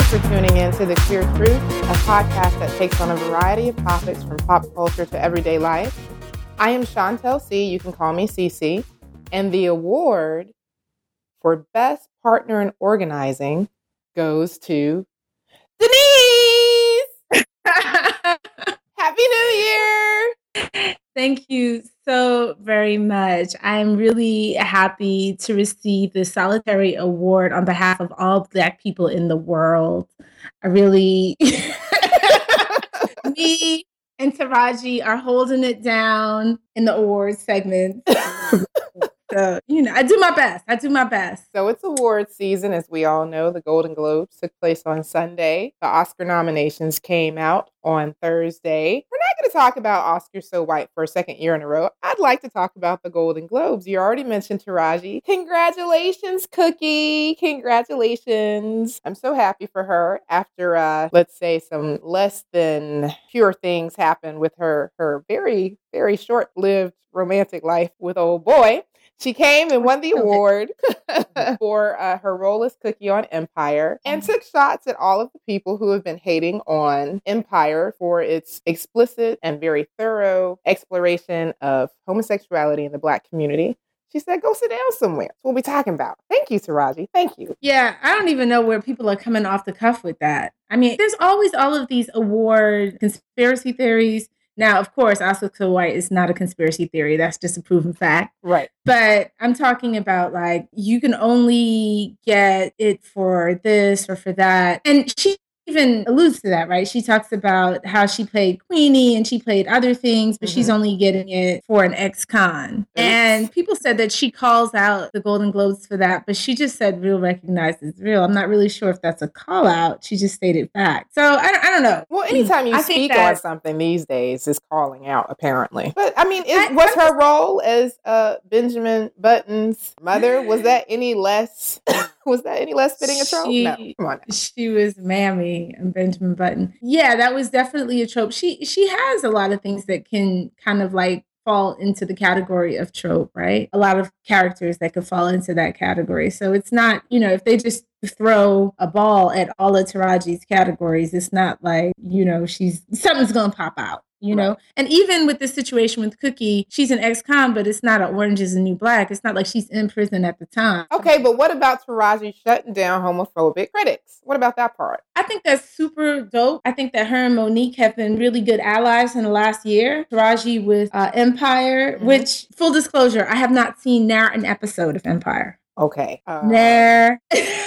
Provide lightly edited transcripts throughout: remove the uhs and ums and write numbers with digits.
for tuning in to The Queer Truth, a podcast that takes on a variety of topics from pop culture to everyday life. I am Chantel C. You can call me Cece. And the award for Best Partner in Organizing goes to Denise! Happy New Year! Thank you so very much. I'm really happy to receive the Solitary Award on behalf of all Black people in the world. I really, me and Taraji are holding it down in the awards segment. So, I do my best. So it's award season, as we all know. The Golden Globes took place on Sunday. The Oscar nominations came out on Thursday. We're not going to talk about Oscar So White for a second year in a row. I'd like to talk about the Golden Globes. You already mentioned Taraji. Congratulations, Cookie. Congratulations. I'm so happy for her after, let's say, some less than pure things happened with her very, very short-lived romantic life with old boy. She came and won the award for her role as Cookie on Empire and took shots at all of the people who have been hating on Empire for its explicit and very thorough exploration of homosexuality in the Black community. She said, go sit down somewhere. That's what we're talking about. Thank you, Taraji. Thank you. Yeah, I don't even know where people are coming off the cuff with that. I mean, there's always all of these award conspiracy theories. Now, of course, Oscar So White is not a conspiracy theory. That's just a proven fact. Right. But I'm talking about, like, you can only get it for this or for that. And she even alludes to that, right? She talks about how she played Queenie and she played other things, but she's only getting it for an ex-con. And people said that she calls out the Golden Globes for that, but she just said real recognizes real. I'm not really sure if that's a call out. She just stated fact. So I don't know. Well, anytime you speak on something these days is calling out, apparently. But I mean, was her role as Benjamin Button's mother, was that any less fitting a trope? No, come on now. She was Mammy and Benjamin Button. Yeah, that was definitely a trope. She has a lot of things that can kind of like fall into the category of trope, right? A lot of characters that could fall into that category. So it's not, if they just throw a ball at all of Taraji's categories, it's not like, something's going to pop out. Right. And even with this situation with Cookie, she's an ex-con, but it's not an Orange is the New Black. It's not like she's in prison at the time. Okay, but what about Taraji shutting down homophobic critics? What about that part? I think that's super dope. I think that her and Monique have been really good allies in the last year. Taraji with Empire, which, full disclosure, I have not seen near an episode of Empire. Okay. Near.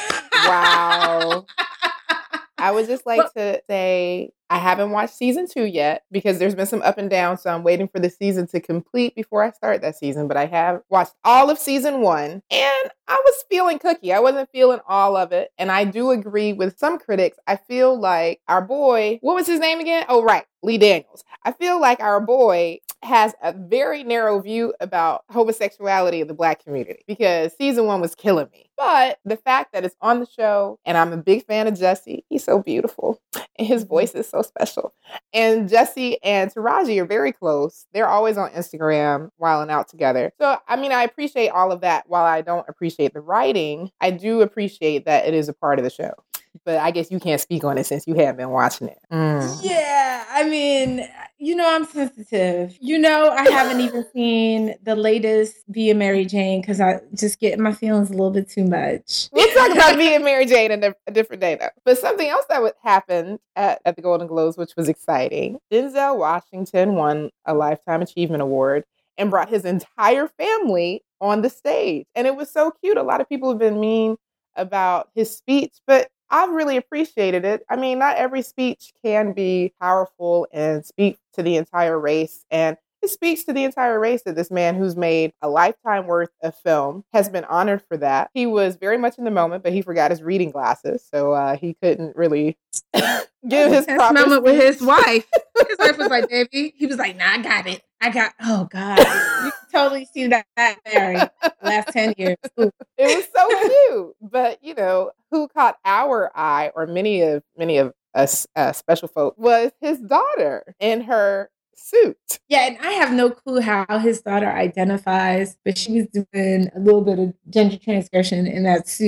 Wow. I would just like to say I haven't watched season 2 yet because there's been some up and down. So I'm waiting for the season to complete before I start that season. But I have watched all of season 1 and I was feeling Cookie. I wasn't feeling all of it. And I do agree with some critics. I feel like our boy, what was his name again? Oh, right. Lee Daniels. I feel like our boy has a very narrow view about homosexuality in the Black community because season 1 was killing me. But the fact that it's on the show, and I'm a big fan of Jesse, he's so beautiful, and his voice is so special. And Jesse and Taraji are very close. They're always on Instagram wilding out together. So, I mean, I appreciate all of that. While I don't appreciate the writing, I do appreciate that it is a part of the show. But I guess you can't speak on it since you haven't been watching it. Yeah, I mean, I'm sensitive. I haven't even seen the latest Via Mary Jane because I just get my feelings a little bit too much. We'll talk about Via Mary Jane in a different day, though. But something else that happened at the Golden Globes, which was exciting, Denzel Washington won a Lifetime Achievement Award and brought his entire family on the stage. And it was so cute. A lot of people have been mean about his speech, but I've really appreciated it. I mean, not every speech can be powerful and speak to the entire race. And it speaks to the entire race that this man who's made a lifetime worth of film has been honored for that. He was very much in the moment, but he forgot his reading glasses. So he couldn't really give his proper moment with his wife. His wife was like, baby. He was like, nah, I got it. Oh God. You can totally see that Mary last 10 years. Ooh. It was so cute. But, who caught our eye, or many of us special folk, was his daughter in her suit. Yeah, and I have no clue how his daughter identifies, but she was doing a little bit of gender transgression in that suit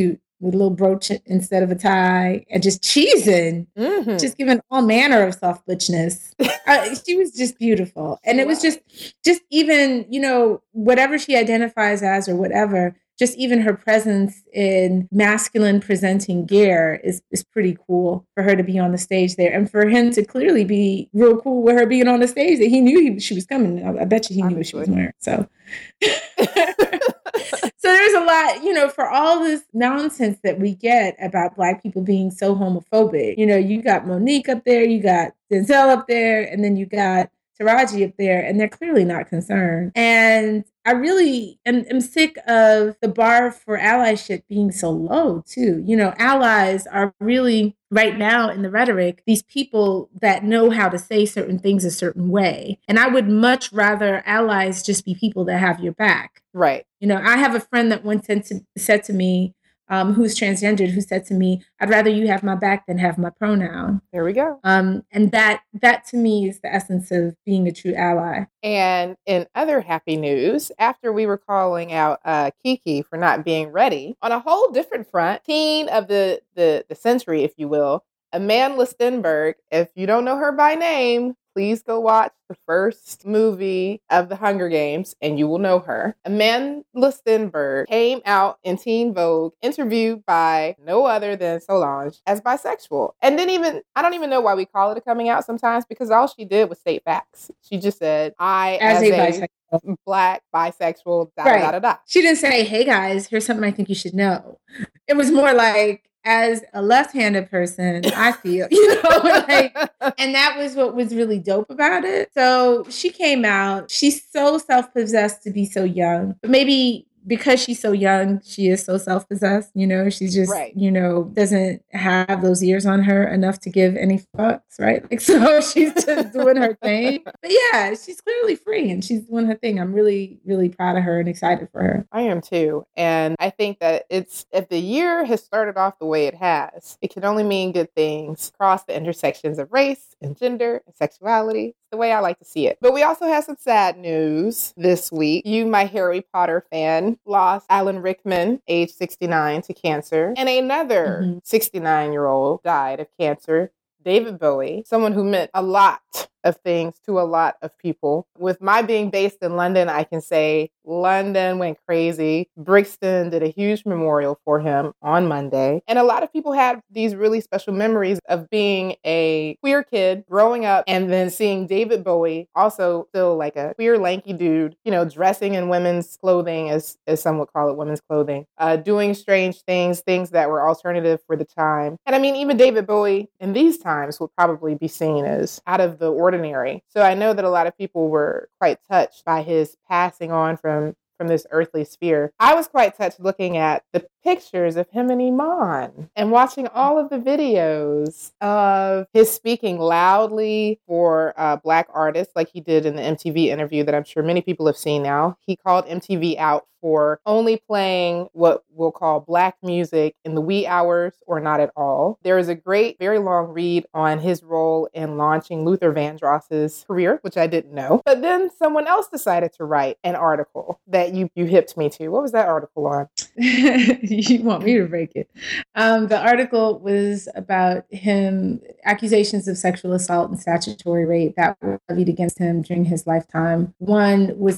with a little brooch instead of a tie, and just cheesing, just giving all manner of soft butchness. She was just beautiful. And it was just even, whatever she identifies as or whatever, just even her presence in masculine presenting gear is pretty cool for her to be on the stage there. And for him to clearly be real cool with her being on the stage, that he knew she was coming. I bet you he knew what she was wearing. So so there's a lot, for all this nonsense that we get about Black people being so homophobic. You got Monique up there, you got Denzel up there, and then you got Taraji up there, and they're clearly not concerned. And I really am sick of the bar for allyship being so low, too. Allies are really, right now in the rhetoric, these people that know how to say certain things a certain way. And I would much rather allies just be people that have your back. Right. I have a friend that once said to me, who's transgendered, who said to me, I'd rather you have my back than have my pronoun. There we go. And that to me is the essence of being a true ally. And in other happy news, after we were calling out Kiki for not being ready, on a whole different front, teen of the century, if you will, Amandla Stenberg, if you don't know her by name, please go watch the first movie of the Hunger Games and you will know her. Amandla Stenberg came out in Teen Vogue, interviewed by no other than Solange, as bisexual. And I don't even know why we call it a coming out sometimes, because all she did was state facts. She just said, I, as a bisexual, Black, bisexual, da-da-da-da-da. She didn't say, hey guys, here's something I think you should know. It was more like, as a left-handed person, I feel, and that was what was really dope about it. So she came out, she's so self-possessed to be so young, but maybe because she's so young, she is so self-possessed, she's just, right. Doesn't have those years on her enough to give any fucks, right? So she's just doing her thing. But yeah, she's clearly free and she's doing her thing. I'm really, really proud of her and excited for her. I am too. And I think that if the year has started off the way it has, it can only mean good things across the intersections of race and gender and sexuality. The way I like to see it. But we also have some sad news this week. You, my Harry Potter fan, lost Alan Rickman, age 69, to cancer. And another 69-year-old died of cancer, David Bowie, someone who meant a lot of things to a lot of people. With my being based in London, I can say London went crazy. Brixton did a huge memorial for him on Monday. And a lot of people had these really special memories of being a queer kid growing up and then seeing David Bowie, also still like a queer lanky dude, dressing in women's clothing, as some would call it, women's clothing, doing strange things that were alternative for the time. And I mean, even David Bowie in these times would probably be seen as out of the ordinary. So I know that a lot of people were quite touched by his passing on from this earthly sphere. I was quite touched looking at the pictures of him and Iman and watching all of the videos of his speaking loudly for Black artists, like he did in the MTV interview that I'm sure many people have seen now. He called MTV out for only playing what we'll call Black music in the wee hours or not at all. There is a great, very long read on his role in launching Luther Vandross's career, which I didn't know. But then someone else decided to write an article that you hipped me to. What was that article on? You want me to break it? The article was about him, accusations of sexual assault and statutory rape that were levied against him during his lifetime. One was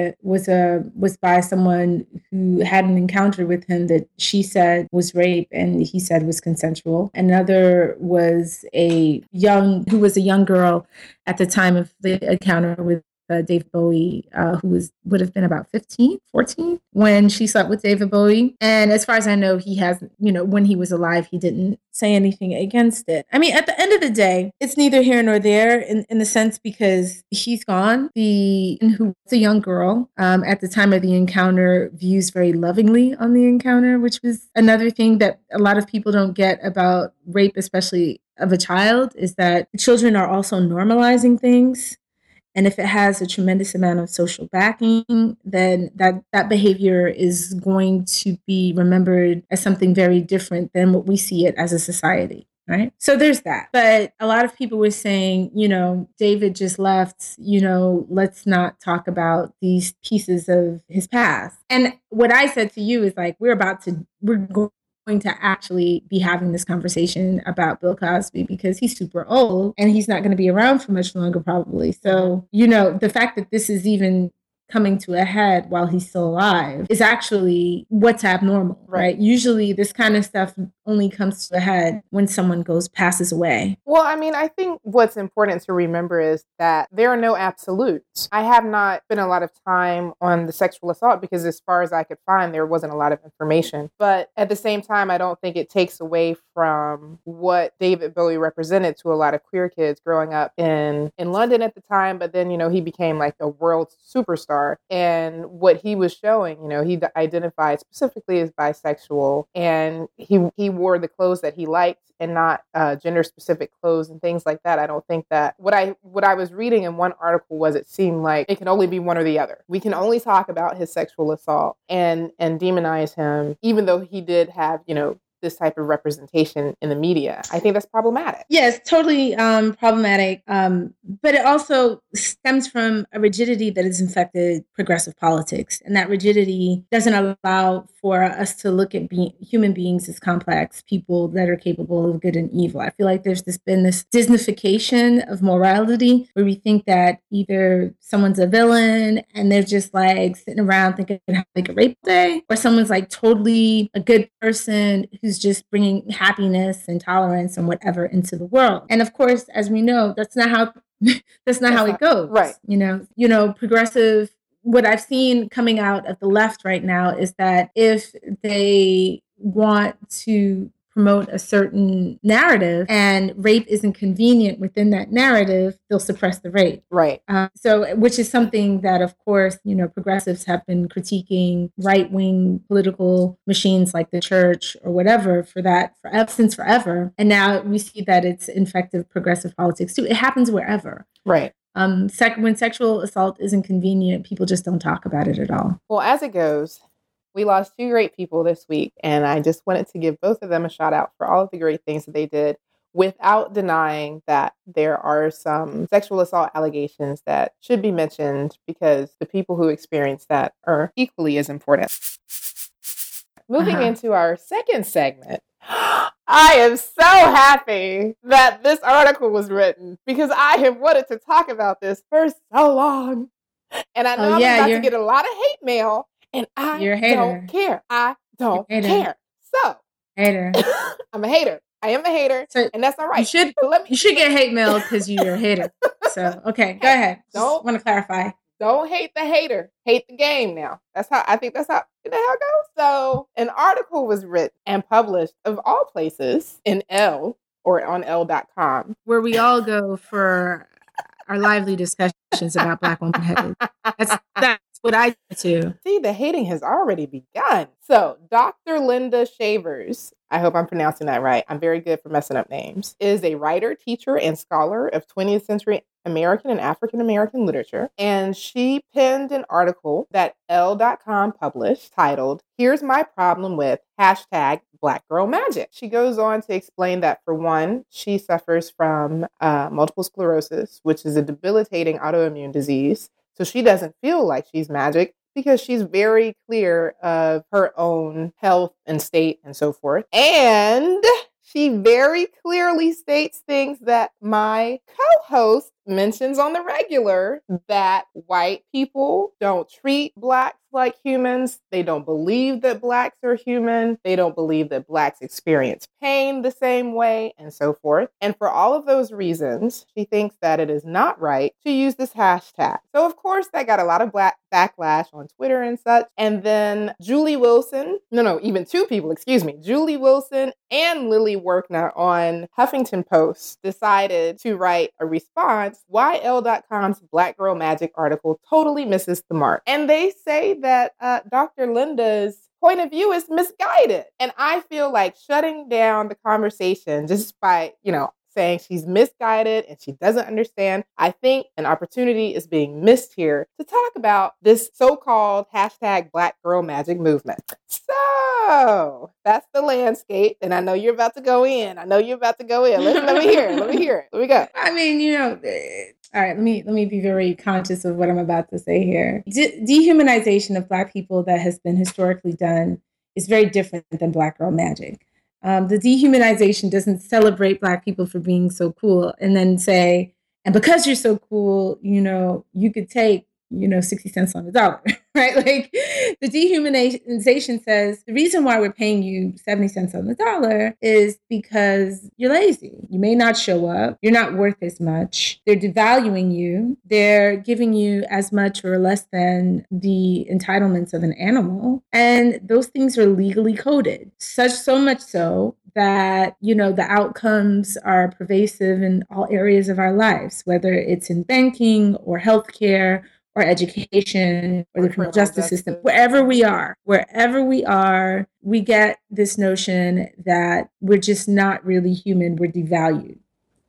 by someone who had an encounter with him that she said was rape and he said was consensual. Another was a young girl at the time of the encounter with David Bowie, who would have been about 15, 14 when she slept with David Bowie. And as far as I know, he has, when he was alive, he didn't say anything against it. I mean, at the end of the day, it's neither here nor there in the sense because he's gone. Who was a young girl at the time of the encounter views very lovingly on the encounter, which was another thing that a lot of people don't get about rape, especially of a child, is that children are also normalizing things. And if it has a tremendous amount of social backing, then that behavior is going to be remembered as something very different than what we see it as a society, right? So there's that. But a lot of people were saying, David just left, let's not talk about these pieces of his past. And what I said to you is like, we're going going to actually be having this conversation about Bill Cosby because he's super old and he's not going to be around for much longer, probably. So, the fact that this is even coming to a head while he's still alive is actually what's abnormal, right? Usually this kind of stuff only comes to a head when someone passes away. Well, I mean, I think what's important to remember is that there are no absolutes. I have not spent a lot of time on the sexual assault because as far as I could find, there wasn't a lot of information. But at the same time, I don't think it takes away from what David Bowie represented to a lot of queer kids growing up in London at the time. But then, he became like a world superstar. And what he was showing, he identified specifically as bisexual, and he wore the clothes that he liked and not gender specific clothes and things like that. I don't think that what I was reading in one article was it seemed like it can only be one or the other. We can only talk about his sexual assault and demonize him, even though he did have, this type of representation in the media. I think that's problematic. Yes, totally problematic. But it also stems from a rigidity that has infected progressive politics. And that rigidity doesn't allow for us to look at human beings as complex people that are capable of good and evil. I feel like there's been this Disneyfication of morality where we think that either someone's a villain and they're just like sitting around thinking how they could rape day, or someone's like totally a good person who's just bringing happiness and tolerance and whatever into the world. And of course, as we know, that's not how it goes. Right. Progressive, what I've seen coming out of the left right now is that if they want to promote a certain narrative and rape isn't convenient within that narrative, they'll suppress the rape. Right. Which is something that, of course, progressives have been critiquing right-wing political machines like the church or whatever since forever. And now we see that it's infected progressive politics too. It happens wherever. Right. When sexual assault isn't convenient, people just don't talk about it at all. Well, as it goes, we lost two great people this week, and I just wanted to give both of them a shout out for all of the great things that they did without denying that there are some sexual assault allegations that should be mentioned because the people who experience that are equally as important. Moving into our second segment, I am so happy that this article was written because I have wanted to talk about this for so long. And I know I'm about to get a lot of hate mail. And I don't care. I don't care. So, hater. I'm a hater. I am a hater. So and that's all right. You should get hate mail because you're a hater. So, okay, go ahead. Just want to clarify. Don't hate the hater. Hate the game now. That's how it goes. So, an article was written and published, of all places, in Elle or on Elle.com. Where we all go for our lively discussions about Black womanhood. That's what I do too. See, the hating has already begun. So, Dr. Linda Shavers, I hope I'm pronouncing that right. I'm very good for messing up names, is a writer, teacher, and scholar of 20th century American and African American literature. And she penned an article that Elle.com published titled, "Here's My Problem with #Black Girl Magic." She goes on to explain that, for one, she suffers from multiple sclerosis, which is a debilitating autoimmune disease. So she doesn't feel like she's magic because she's very clear of her own health and state and so forth. And she very clearly states things that my co-host mentions on the regular, that white people don't treat Blacks like humans. They don't believe that Blacks are human. They don't believe that Blacks experience pain the same way, and so forth. And for all of those reasons, she thinks that it is not right to use this hashtag. So, of course, that got a lot of backlash on Twitter and such. And then Julie Wilson, even two people, Julie Wilson and Lily Werkner on Huffington Post decided to write a response why Elle.com's Black Girl Magic article totally misses the mark. And they say that Dr. Linda's point of view is misguided. And I feel like shutting down the conversation just by, saying she's misguided and she doesn't understand. I think an opportunity is being missed here to talk about this so-called #Black Girl Magic movement. So that's the landscape. And I know you're about to go in. Let me hear it. Let me go. I mean, all right, let me be very conscious of what I'm about to say here. Dehumanization of Black people that has been historically done is very different than Black Girl Magic. The dehumanization doesn't celebrate Black people for being so cool and then say, and because you're so cool, you could take 60 cents on the dollar, right? Like the dehumanization says the reason why we're paying you 70 cents on the dollar is because you're lazy. You may not show up. You're not worth as much. They're devaluing you. They're giving you as much or less than the entitlements of an animal. And those things are legally coded. So much so that, the outcomes are pervasive in all areas of our lives, whether it's in banking or healthcare or education or the criminal justice system, wherever we are, we get this notion that we're just not really human, we're devalued.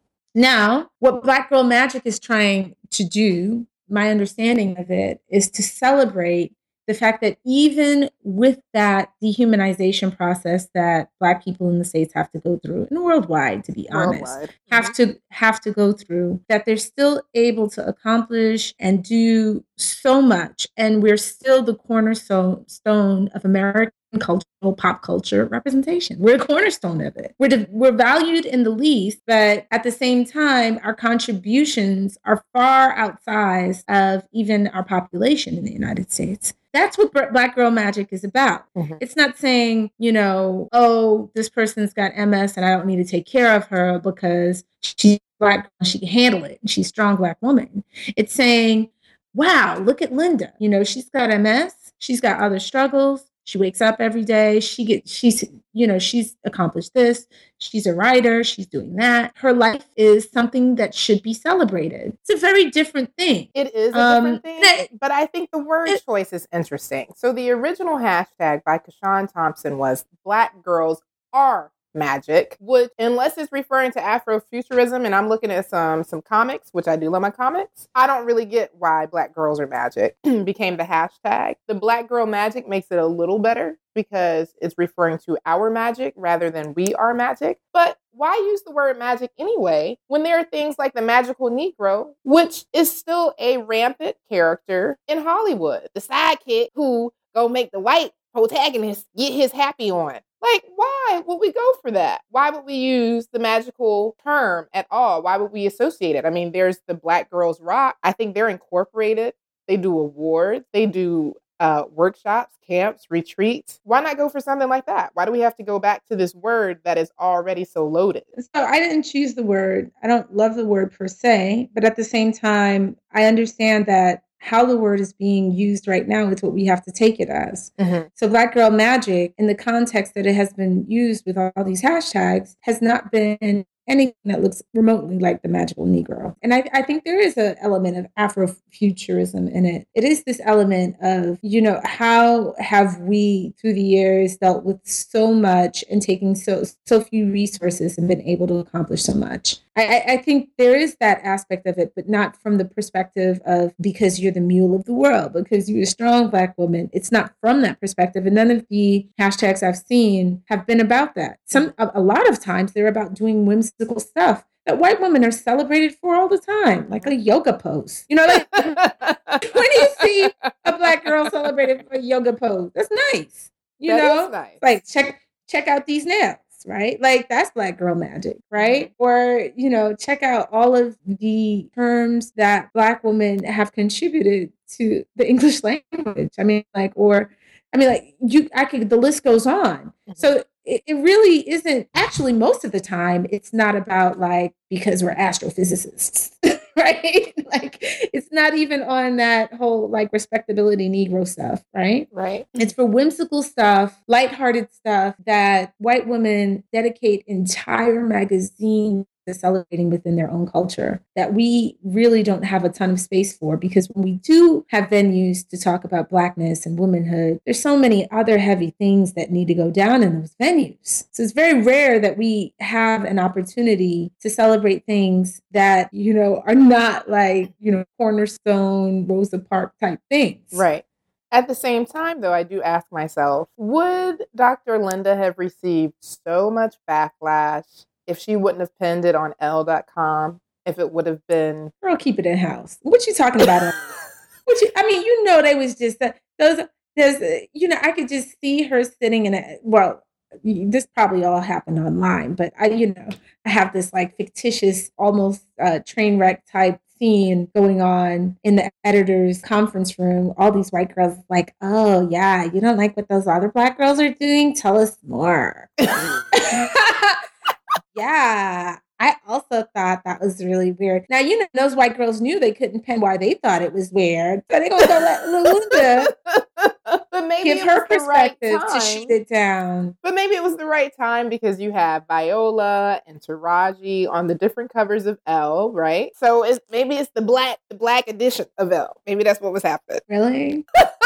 Now, what Black Girl Magic is trying to do, my understanding of it, is to celebrate the fact that even with that dehumanization process that Black people in the States have to go through, and worldwide, to be honest, have to go through, that they're still able to accomplish and do so much. And we're still the cornerstone of American cultural pop culture representation. We're a cornerstone of it. We're valued in the least, but at the same time, our contributions are far outsized of even our population in the United States. That's what Black Girl Magic is about. Mm-hmm. It's not saying, oh, this person's got MS and I don't need to take care of her because she's Black, she can handle it. And she's a strong Black woman. It's saying, wow, look at Linda. She's got MS. She's got other struggles. She wakes up every day. She's accomplished this. She's a writer. She's doing that. Her life is something that should be celebrated. It's a very different thing. It is a different thing, but I think the word choice is interesting. So the original hashtag by Kashawn Thompson was Black Girls Are Magic, which, unless it's referring to Afrofuturism, and I'm looking at some comics, which I do love my comics, I don't really get why Black Girls Are Magic became the hashtag. The Black Girl Magic makes it a little better because it's referring to our magic rather than we are magic. But why use the word magic anyway when there are things like the magical Negro, which is still a rampant character in Hollywood? The sidekick who go make the white protagonist get his happy on. Like, why would we go for that? Why would we use the magical term at all? Why would we associate it? I mean, there's the Black Girls Rock. I think they're incorporated. They do awards. They do workshops, camps, retreats. Why not go for something like that? Why do we have to go back to this word that is already so loaded? So I didn't choose the word. I don't love the word per se, but at the same time, I understand that how the word is being used right now is what we have to take it as. Mm-hmm. So Black Girl Magic, in the context that it has been used with all these hashtags, has not been anything that looks remotely like the magical Negro. And I think there is an element of Afrofuturism in it. It is this element of, how have we through the years dealt with so much and taking so few resources and been able to accomplish so much. I think there is that aspect of it, but not from the perspective of because you're the mule of the world, because you're a strong Black woman. It's not from that perspective. And none of the hashtags I've seen have been about that. A lot of times they're about doing whimsical stuff that white women are celebrated for all the time, like a yoga pose. Like when you see a Black girl celebrated for a yoga pose, that's nice. That is nice. Like check out these nails. Right? Like that's Black Girl Magic, right? Or, check out all of the terms that Black women have contributed to the English language. The list goes on. Mm-hmm. So it really isn't, actually most of the time, it's not about like, because we're astrophysicists, right? Like it's not even on that whole like respectability Negro stuff, right? Right. It's for whimsical stuff, lighthearted stuff that white women dedicate entire magazines to celebrating within their own culture that we really don't have a ton of space for, because when we do have venues to talk about Blackness and womanhood, there's so many other heavy things that need to go down in those venues. So it's very rare that we have an opportunity to celebrate things that, are not like, cornerstone, Rosa Parks type things. Right. At the same time, though, I do ask myself, would Dr. Linda have received so much backlash if she wouldn't have pinned it on Elle.com, if it would have been... Girl, keep it in-house. What you talking about? They was just... I could just see her sitting in a, well, this probably all happened online, but I have this like fictitious, almost train wreck type scene going on in the editor's conference room. All these white girls like, oh yeah, you don't like what those other black girls are doing? Tell us more. Yeah. I also thought that was really weird. Now, those white girls knew they couldn't pen why they thought it was weird. So they're going to go let Lulinda but maybe give her perspective to shoot it down. But maybe it was the right time because you have Viola and Taraji on the different covers of Elle, right? So maybe it's the black edition of Elle. Maybe that's what was happening. Really?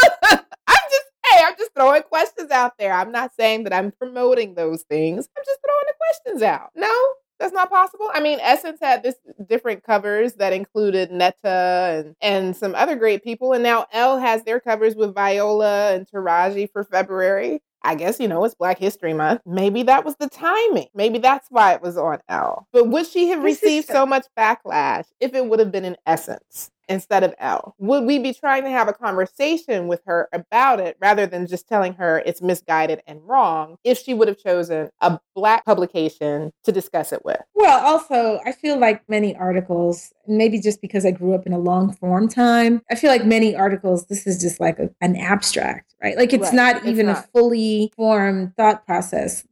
I'm just throwing questions out there. I'm not saying that I'm promoting those things. I'm just throwing the questions out. No, that's not possible. I mean, Essence had this different covers that included Netta and some other great people. And now Elle has their covers with Viola and Taraji for February. I guess, it's Black History Month. Maybe that was the timing. Maybe that's why it was on Elle. But would she have received so much backlash if it would have been in Essence instead of Elle? Would we be trying to have a conversation with her about it rather than just telling her it's misguided and wrong if she would have chosen a Black publication to discuss it with? Well, also, I feel like many articles, maybe just because I grew up in a long form time, I feel like many articles, this is just like an abstract, right? Like it's not even a fully formed thought process.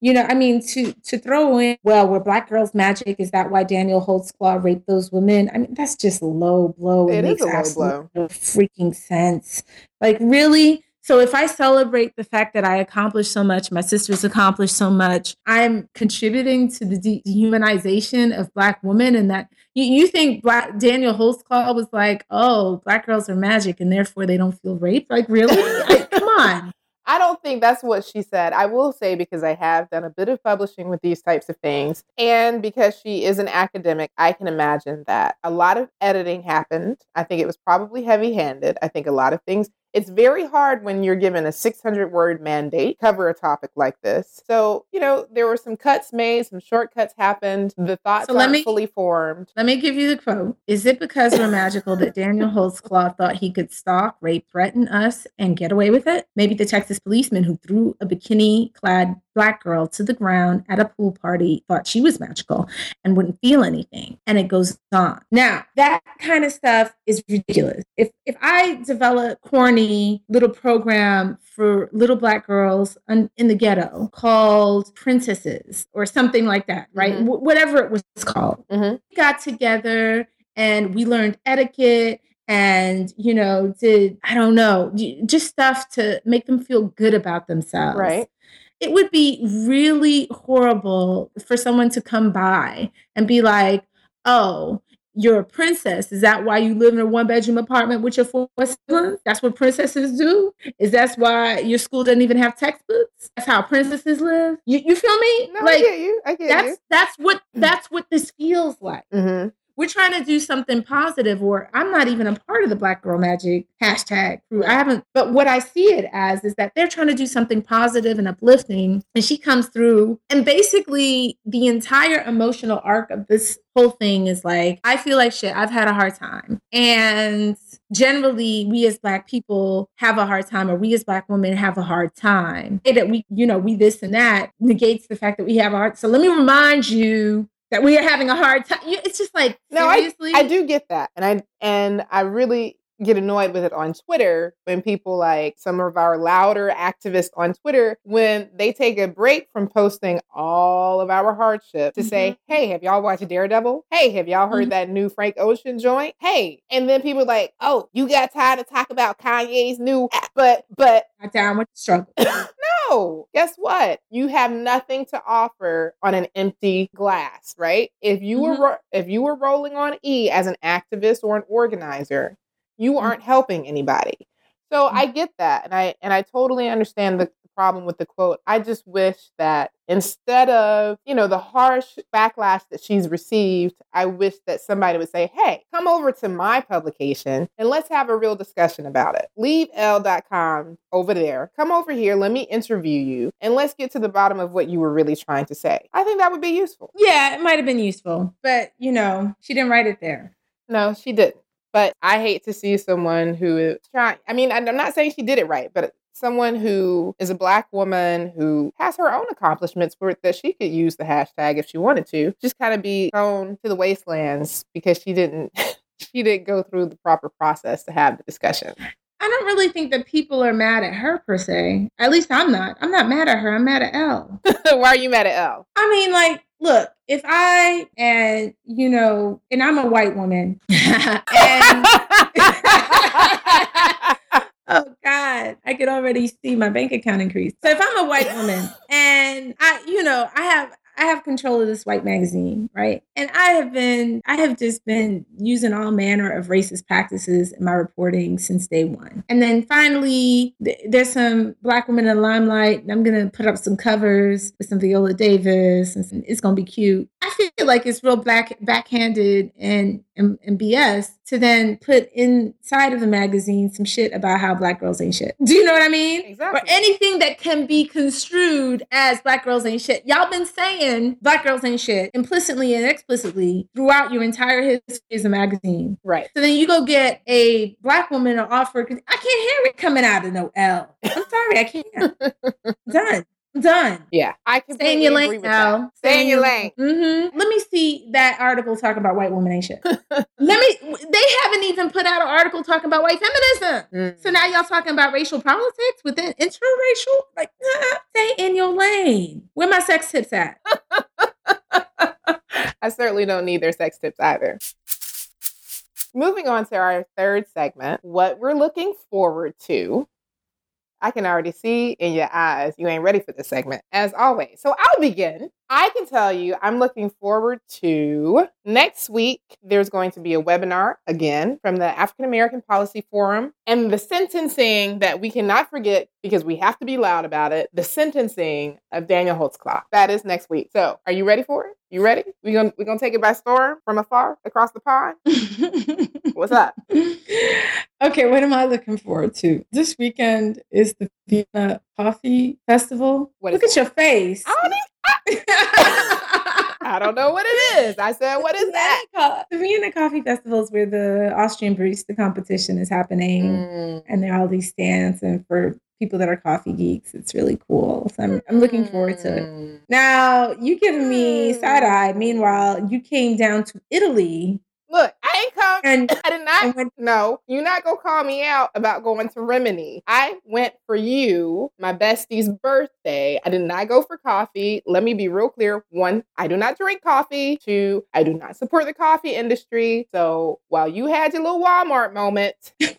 To throw in, well, were Black girls magic? Is that why Daniel Holtzclaw raped those women? I mean, that's just low blow. It is a low blow. No freaking sense. Like, really? So if I celebrate the fact that I accomplished so much, my sisters accomplished so much, I'm contributing to the dehumanization of Black women, and that you think Daniel Holtzclaw was like, oh, Black girls are magic and therefore they don't feel raped? Like, really? Come on. I don't think that's what she said. I will say, because I have done a bit of publishing with these types of things, and because she is an academic, I can imagine that a lot of editing happened. I think it was probably heavy-handed. I think a lot of things. It's very hard when you're given a 600-word mandate to cover a topic like this. So, there were some cuts made, some shortcuts happened. The thoughts aren't fully formed. Let me give you the quote. Is it because we're magical that Daniel Holtzclaw thought he could stalk, rape, threaten us, and get away with it? Maybe the Texas policeman who threw a bikini-clad Black girl to the ground at a pool party thought she was magical and wouldn't feel anything. And it goes on. Now, that kind of stuff is ridiculous. If I develop corny little program for little Black girls in the ghetto called Princesses or something like that, right? Mm-hmm. Whatever it was called. Mm-hmm. We got together and we learned etiquette and, did, I don't know, just stuff to make them feel good about themselves. Right. It would be really horrible for someone to come by and be like, oh, you're a princess. Is that why you live in a 1-bedroom apartment with your 4 siblings? That's what princesses do? Is that why your school doesn't even have textbooks? That's how princesses live? You feel me? No, I get you. I get you. That's what this feels like. Mm-hmm. We're trying to do something positive, or I'm not even a part of the Black Girl Magic hashtag crew. But what I see it as is that they're trying to do something positive and uplifting. And she comes through, and basically the entire emotional arc of this whole thing is like, I feel like shit, I've had a hard time. And generally we as Black people have a hard time, or we as Black women have a hard time. That we this and that negates the fact that we have a hard. So let me remind you that we are having a hard time. It's just like, seriously? No, I do get that. And I really get annoyed with it on Twitter when people, like some of our louder activists on Twitter, when they take a break from posting all of our hardship to say, hey, have y'all watched Daredevil? Hey, have y'all heard that new Frank Ocean joint? Hey. And then people are like, oh, you got tired of talking about Kanye's new, but not down with the struggle. No, guess what? You have nothing to offer on an empty glass, right? If you were rolling on E as an activist or an organizer, you aren't helping anybody. So I get that, and I totally understand the problem with the quote. I just wish that instead of, the harsh backlash that she's received, I wish that somebody would say, hey, come over to my publication and let's have a real discussion about it. Leave Elle.com over there. Come over here. Let me interview you and let's get to the bottom of what you were really trying to say. I think that would be useful. Yeah, it might have been useful, but she didn't write it there. No, she didn't. But I hate to see someone who is trying. I mean, I'm not saying she did it right, but someone who is a Black woman who has her own accomplishments for that she could use the hashtag if she wanted to, just kind of be thrown to the wastelands because she didn't go through the proper process to have the discussion. I don't really think that people are mad at her per se. At least I'm not. I'm not mad at her. I'm mad at Elle. Why are you mad at Elle? I mean, like, look, if I, and I'm a white woman. And oh God, I could already see my bank account increase. So if I'm a white woman and I have control of this white magazine, right? And I have just been using all manner of racist practices in my reporting since day one. And then finally, there's some Black women in the limelight, and I'm going to put up some covers with some Viola Davis, and it's going to be cute. I feel like it's real backhanded and BS to then put inside of the magazine some shit about how Black girls ain't shit. Do you know what I mean? Exactly. Or anything that can be construed as Black girls ain't shit. Y'all been saying Black girls ain't shit implicitly and explicitly throughout your entire history as a magazine. Right. So then you go get a Black woman to offer, because I can't hear it coming out of no Elle. I'm sorry, I can't. Done. Yeah, I completely agree with that. Stay in your lane. Mm-hmm. Let me see that article talking about white woman ain't shit. They haven't even put out an article talking about white feminism. So now y'all talking about racial politics within interracial? Like, stay in your lane. Where my sex tips at? I certainly don't need their sex tips either. Moving on to our third segment, what we're looking forward to. I can already see in your eyes you ain't ready for this segment, as always. So I'll begin. I can tell you I'm looking forward to next week. There's going to be a webinar again from the African American Policy Forum, and the sentencing that we cannot forget because we have to be loud about it, the sentencing of Daniel Holtzclaw. That is next week. So are you ready for it? You ready? We're gonna take it by storm from afar across the pond? What's up? Okay, what am I looking forward to? This weekend is the Vienna Coffee Festival. Look at your face. I don't know what it is. I said, what is that? The Vienna Coffee Festival is where the Austrian barista competition is happening. And there are all these stands, and for people that are coffee geeks, it's really cool. So I'm looking forward to it. Now, you giving me side eye. Meanwhile, you came down to Italy. Look, I ain't come. I did not. No, you're not going to call me out about going to Rimini. I went for you, my bestie's birthday. I did not go for coffee. Let me be real clear. 1, I do not drink coffee. 2, I do not support the coffee industry. So while you had your little Walmart moment,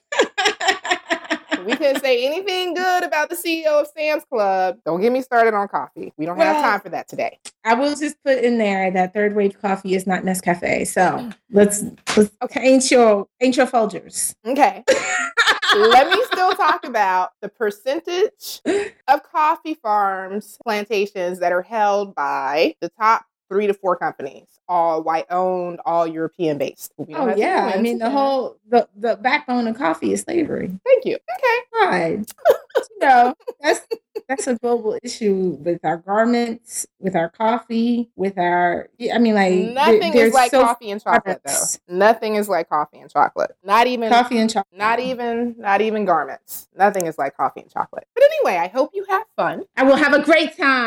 we couldn't say anything good about the CEO of Sam's Club. Don't get me started on coffee. We don't have time for that today. I will just put in there that third wave coffee is not Nescafe. So let's okay, ain't your Folgers. Okay. Let me still talk about the percentage of coffee farms, plantations that are held by the top 3 to 4 companies, all white owned, all European based. Oh yeah, I mean the backbone of coffee is slavery. Thank you. Okay, right. That's a global issue with our garments, with our coffee, with our. I mean, like nothing is like coffee and chocolate, though. Nothing is like coffee and chocolate. Not even coffee and chocolate. Not even garments. Nothing is like coffee and chocolate. But anyway, I hope you have fun. I will have a great time.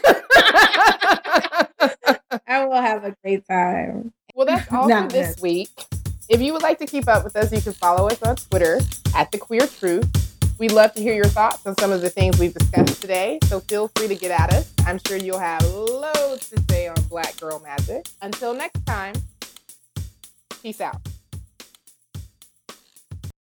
I will have a great time. Well, that's all for this week. If you would like to keep up with us, you can follow us on Twitter @TheQueerTruth. We'd love to hear your thoughts on some of the things we've discussed today, so feel free to get at us. I'm sure you'll have loads to say on Black Girl Magic. Until next time, peace out.